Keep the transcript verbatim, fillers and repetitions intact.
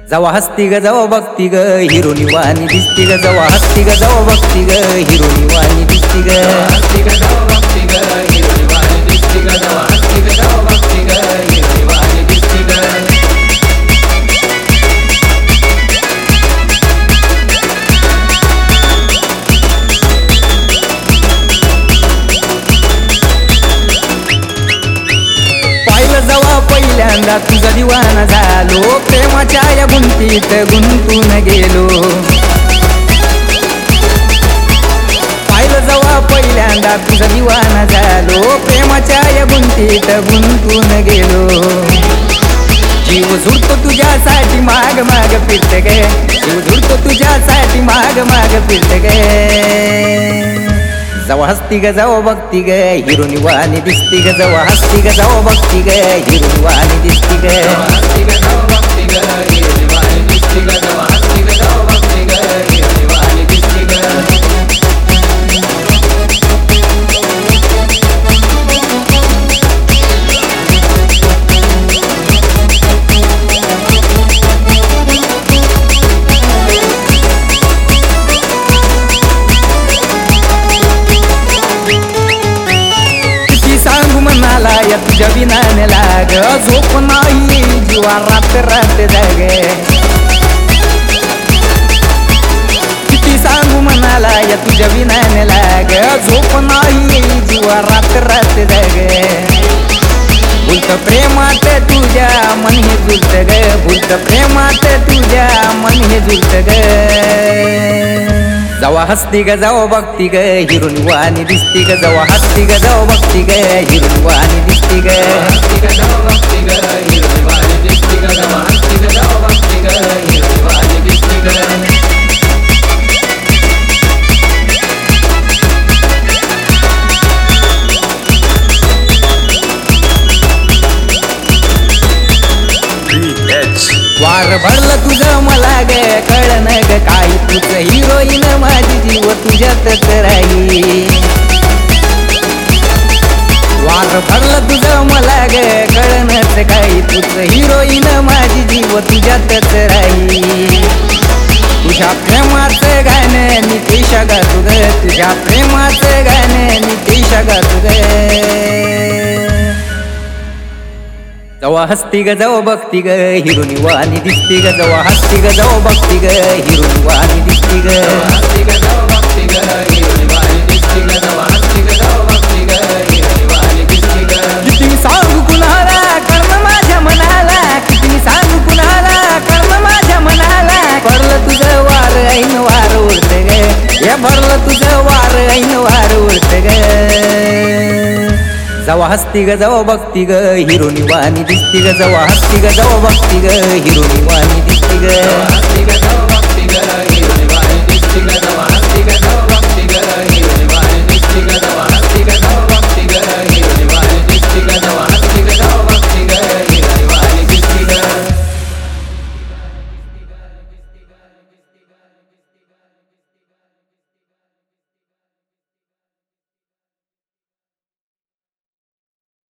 जवा हसती ग जवा बघती ग हिरोनी वाणी दिसती ग जवा हसती ग जवा बघती ग हिरोनी वाणी दिसती ग हसती ग जवा बघती ग हिरोनी वाणी दिसती ग जवा हसती ग जवा बघती ग हिरोनी वाणी दिसती ग जवा पहिल्यांदा तुझा दिवाना झालो प्रेमाच्या या गुंतीत गुंतून गेलो पाहिलं जवा पहिल्यांदा तुझा दिवाना झालो प्रेमाच्या या गुंतीत गुंतून गेलो जीव झुरतो तुझ्यासाठी माग माग फिरत गे जीव झुरतो तुझ्यासाठी माग माग फिरत गे जवा हसती ग जवा बघती ग हिरोनी वाणी दिसती ग जवा हसती ग जवा बघती ग हिरोनी वाणी दिसती ग हसती ग जवा बघती ग हिरोनी वाणी दिसती ग जवा हसती ग जवा बघती ग हिरोनी वाणी दिसती ग या तुझ्या विनाने लाग झोप नाही जीवा रात रात जागे किती सांगू म्हणाला या तुझ्या विनाने लाग झोप नाही जीवा रात रात जागे भूलत प्रेमात तुझ्या मन हे झुलत ग भूलत प्रेमात तुझ्या मन हे झुलत ग जवा हसती ग जवा बघती ग हिरोनी वाणी दिसती ग जवा हसती ग जवा बघती ग हिरोनी वाणी दिसती ग हसती ग जवा बघती ग हिरोनी वाणी दिसती ग जवा हसती ग जवा बघती ग हिरोनी वाणी दिसती ग वार भरलं तुझं मला ग कळन ग काही तुझ हिरोईन माझी जीव तुझ्यातच राही वार भरलं तुझं मला ग कळनच काही तुझ हिरोईन माझी जीव तुझ्यातच राही तुझ्या प्रेमाचं गाणं नितेशा गातू ग तुझ्या प्रेमाचं गाणं नितेशा गातू ग जवा हसती ग जवा बघती ग हिरोनी वाणी दिसती ग जवा हसती ग जवा बघती ग हिरोनी वाणी दिसती ग हसती ग जवा बघती ग हिरोनी वाणी दिसती ग जवा हसती ग जवा बघती ग हिरोनी वाणी दिसती ग किती मी सांगू कुणाला कर्म माझ्या मनाला किती मी सांगू कुणाला कर्म माझ्या मनाला भरलं तुझं वार ऐन वार उडत ग या भरलं तुझं वार ऐन वार उडत ग जवा हसती ग जवा बघती ग हिरोनी वाणी दिसती ग जवा हसती ग जवा बघती ग हिरोनी वाणी दिसती ग हसती ग